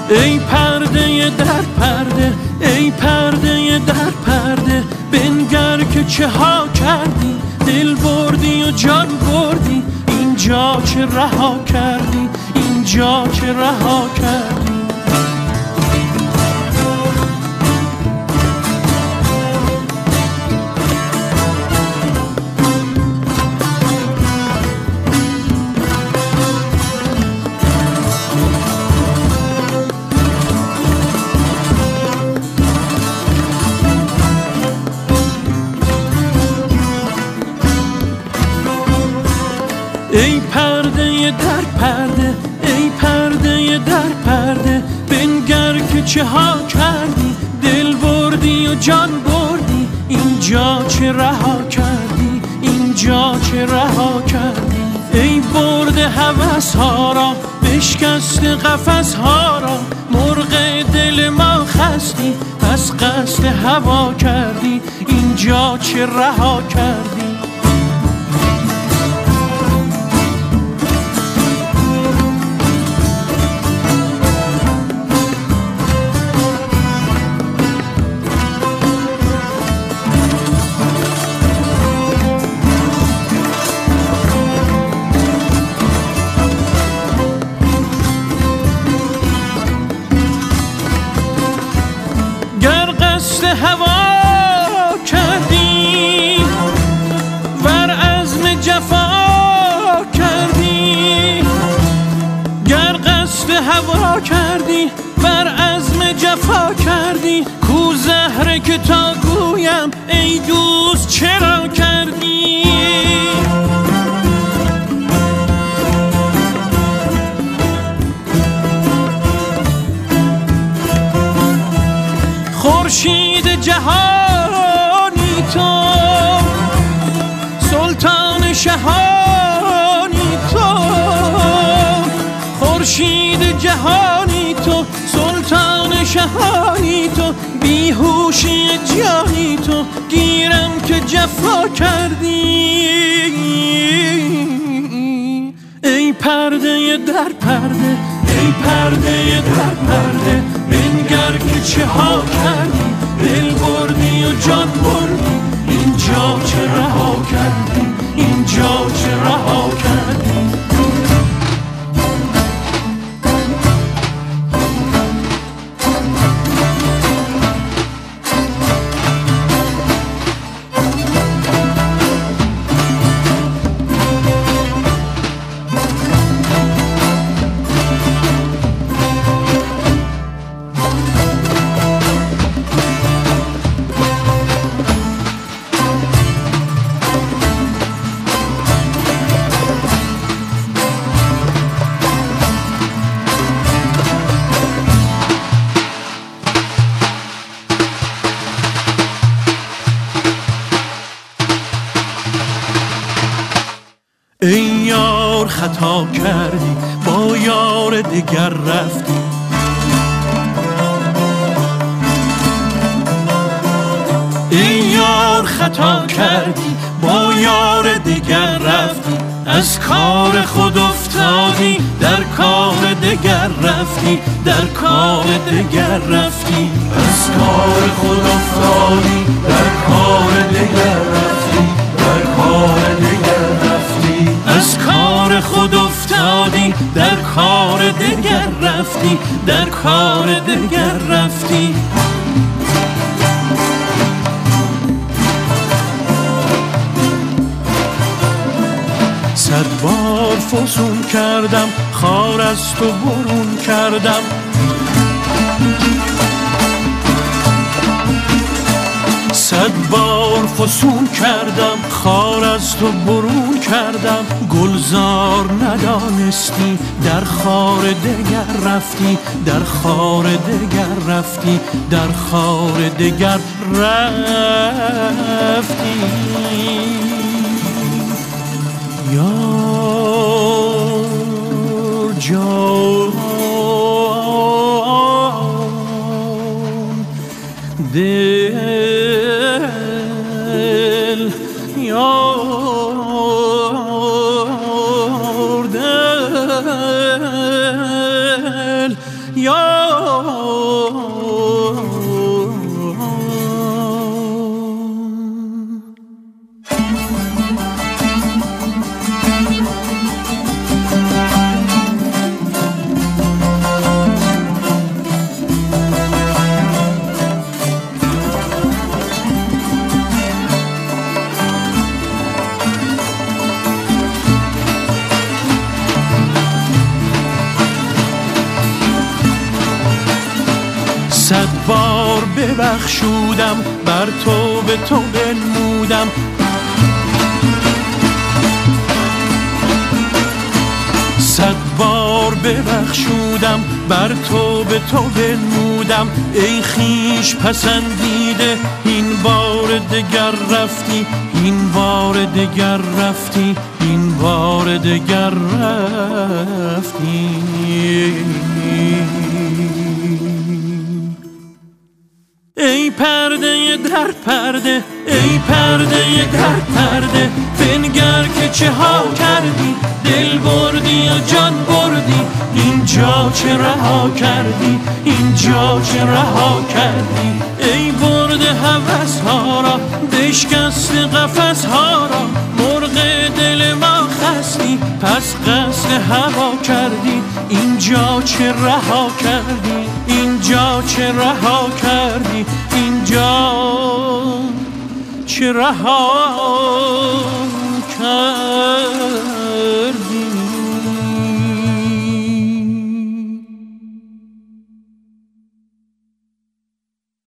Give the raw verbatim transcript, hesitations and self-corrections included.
ای پرده در پرده، ای پرده در پرده، بنگر که چه ها کردی، دل بردی و جان بردی، اینجا چه رها کردی، اینجا چه رها کردی. ای پرده در پرده، ای پرده در پرده، بنگر که چه ها کردی، دل بردی و جان بردی، اینجا چه رها کردی، اینجا چه رها کردی. ای برده هوس ها را، بشکست قفس ها را، مرغ دل ما خستی، پس قصد هوا کردی، اینجا چه رها کردی. هوا کردی ور عزم جفا کردی، گر قصد هوا کردی ور عزم جفا کردی، کو زهره که تا گویم ای دوست چرا کردی. خورشید جهانی تو، سلطان شهانی تو، خورشید جهانی تو، سلطان شهانی تو، بیهوشی جانی تو، گیرم که جفا کردی. ای پرده در پرده، ای پرده در پرده، بنگر که چه ها کردی، دل بردی و جان بردی، اینجا چه رها کردی، اینجا چه رها کردی. ای یار خطا کردی، با یار دگر رفتی، ای یار خطا کردی، با یار دگر رفتی، از کار خود افتادی، در کار دگر رفتی، در کار دگر رفتی، از کار خود افتادی، در کار دگر رفتی، در کار دگر رفتی، از کار خود افتادی، در کار دگر رفتی، در کار دگر رفتی. صد بار فسون کردم، خار از تو برون کردم، صد بار فسون کردم، خار از تو برون کردم، گلزار ندانستی، در خار دگر رفتی، در خار دگر رفتی، در خار دگر رفتی. یار جان دل، یار دل، یار صد بار ببخشودم بر تو به تو بنمودم، صد بار ببخشودم بر تو به تو بنمودم. ای خویش پسندیده این بار دگر رفتی، این بار دگر رفتی، این بار دگر رفتی. ای پرده در پرده، ای پرده در پرده، بنگر که چه ها کردی، دل بردی و جان بردی، اینجا چه رها کردی، اینجا چه رها کردی. ای برده هوس ها را، بشکست قفس ها را، مرغ دل ما خستی، پس قصد هوا کردی، اینجا چه رها کردی، اینجا چه رها کردی، اینجا چه رها کردی.